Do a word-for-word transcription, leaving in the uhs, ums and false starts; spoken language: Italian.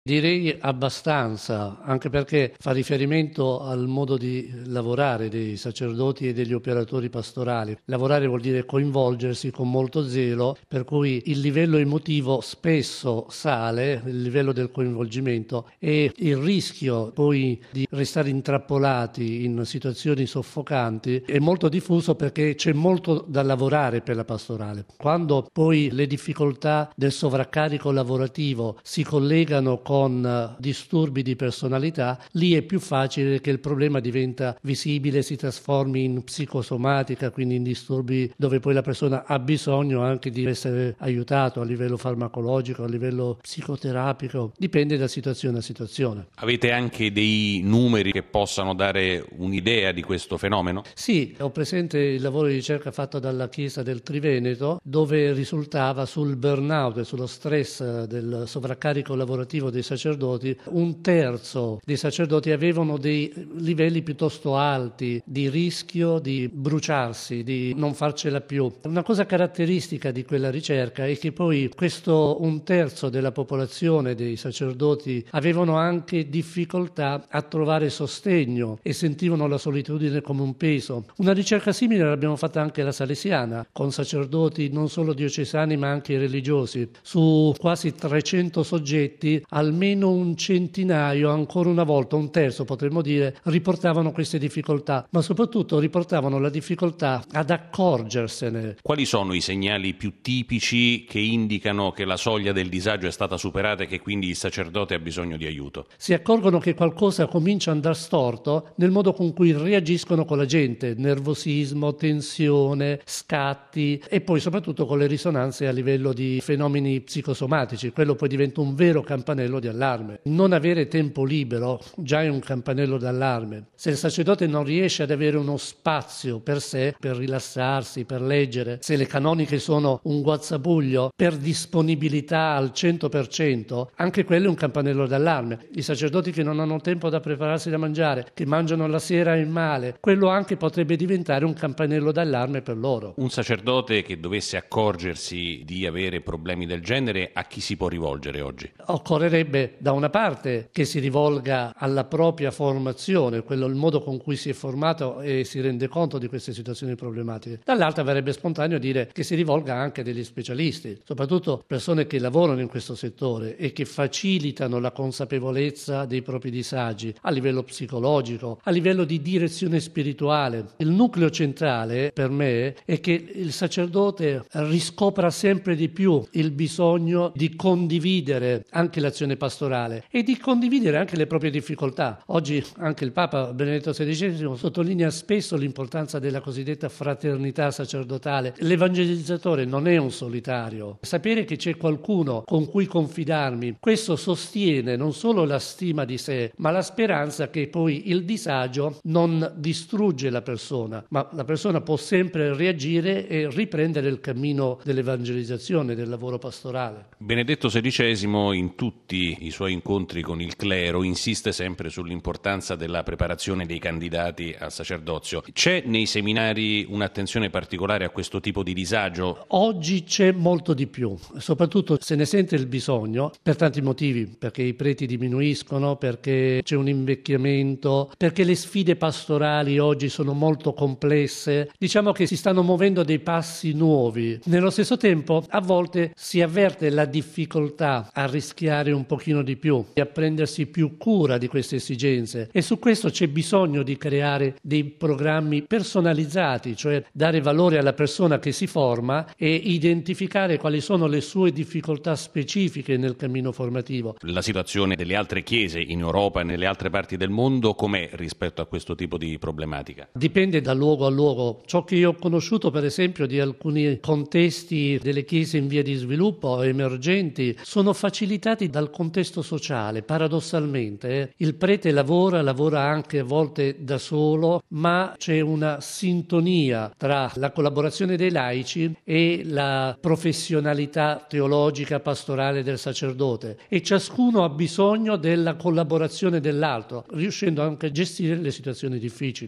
Direi abbastanza, anche perché fa riferimento al modo di lavorare dei sacerdoti e degli operatori pastorali. Lavorare vuol dire coinvolgersi con molto zelo, per cui il livello emotivo spesso sale, il livello del coinvolgimento, e il rischio poi di restare intrappolati in situazioni soffocanti è molto diffuso perché c'è molto da lavorare per la pastorale. Quando poi le difficoltà del sovraccarico lavorativo si collegano con disturbi di personalità, lì è più facile che il problema diventa visibile, si trasformi in psicosomatica, quindi in disturbi dove poi la persona ha bisogno anche di essere aiutato a livello farmacologico, a livello psicoterapico, dipende da situazione a situazione. Avete anche dei numeri che possano dare un'idea di questo fenomeno? Sì, ho presente il lavoro di ricerca fatto dalla Chiesa del Triveneto, dove risultava sul burnout e sullo stress del sovraccarico lavorativo dei sacerdoti, un terzo dei sacerdoti avevano dei livelli piuttosto alti di rischio di bruciarsi, di non farcela più. Una cosa caratteristica di quella ricerca è che poi questo un terzo della popolazione dei sacerdoti avevano anche difficoltà a trovare sostegno e sentivano la solitudine come un peso. Una ricerca simile l'abbiamo fatta anche alla Salesiana, con sacerdoti non solo diocesani ma anche religiosi. Su quasi trecento soggetti, almeno un centinaio, ancora una volta un terzo potremmo dire, riportavano queste difficoltà, ma soprattutto riportavano la difficoltà ad accorgersene. Quali sono i segnali più tipici che indicano che la soglia del disagio è stata superata e che quindi il sacerdote ha bisogno di aiuto? Si accorgono che qualcosa comincia a andare storto nel modo con cui reagiscono con la gente, nervosismo, tensione, scatti, e poi soprattutto con le risonanze a livello di fenomeni psicosomatici. Quello poi diventa un vero campanello di allarme. Non avere tempo libero già è un campanello d'allarme. Se il sacerdote non riesce ad avere uno spazio per sé, per rilassarsi, per leggere, se le canoniche sono un guazzabuglio per disponibilità al cento per cento, anche quello è un campanello d'allarme. I sacerdoti che non hanno tempo da prepararsi da mangiare, che mangiano la sera in male, quello anche potrebbe diventare un campanello d'allarme per loro. Un sacerdote che dovesse accorgersi di avere problemi del genere, a chi si può rivolgere oggi? Occorrerebbe da una parte che si rivolga alla propria formazione, quello il modo con cui si è formato e si rende conto di queste situazioni problematiche. Dall'altra verrebbe spontaneo dire che si rivolga anche a degli specialisti, soprattutto persone che lavorano in questo settore e che facilitano la consapevolezza dei propri disagi a livello psicologico, a livello di direzione spirituale. Il nucleo centrale per me è che il sacerdote riscopra sempre di più il bisogno di condividere anche l'azione pastorale e di condividere anche le proprie difficoltà. Oggi anche il Papa Benedetto sedicesimo sottolinea spesso l'importanza della cosiddetta fraternità sacerdotale. L'evangelizzatore non è un solitario. Sapere che c'è qualcuno con cui confidarmi, questo sostiene non solo la stima di sé, ma la speranza che poi il disagio non distrugge la persona, ma la persona può sempre reagire e riprendere il cammino dell'evangelizzazione, del lavoro pastorale. Benedetto sedicesimo in tutti i suoi incontri con il clero insiste sempre sull'importanza della preparazione dei candidati al sacerdozio. C'è nei seminari un'attenzione particolare a questo tipo di disagio? Oggi c'è molto di più, soprattutto se ne sente il bisogno per tanti motivi, perché i preti diminuiscono, perché c'è un invecchiamento, perché le sfide pastorali oggi sono molto complesse. Diciamo che si stanno muovendo dei passi nuovi. Nello stesso tempo a volte si avverte la difficoltà a rischiare un pochino di più e a prendersi più cura di queste esigenze, e su questo c'è bisogno di creare dei programmi personalizzati, cioè dare valore alla persona che si forma e identificare quali sono le sue difficoltà specifiche nel cammino formativo. La situazione delle altre chiese in Europa e nelle altre parti del mondo com'è rispetto a questo tipo di problematica? Dipende da luogo a luogo. Ciò che io ho conosciuto per esempio di alcuni contesti delle chiese in via di sviluppo emergenti sono facilitati dal contesto sociale, paradossalmente. Eh. Il prete lavora, lavora anche a volte da solo, ma c'è una sintonia tra la collaborazione dei laici e la professionalità teologica pastorale del sacerdote, e ciascuno ha bisogno della collaborazione dell'altro, riuscendo anche a gestire le situazioni difficili.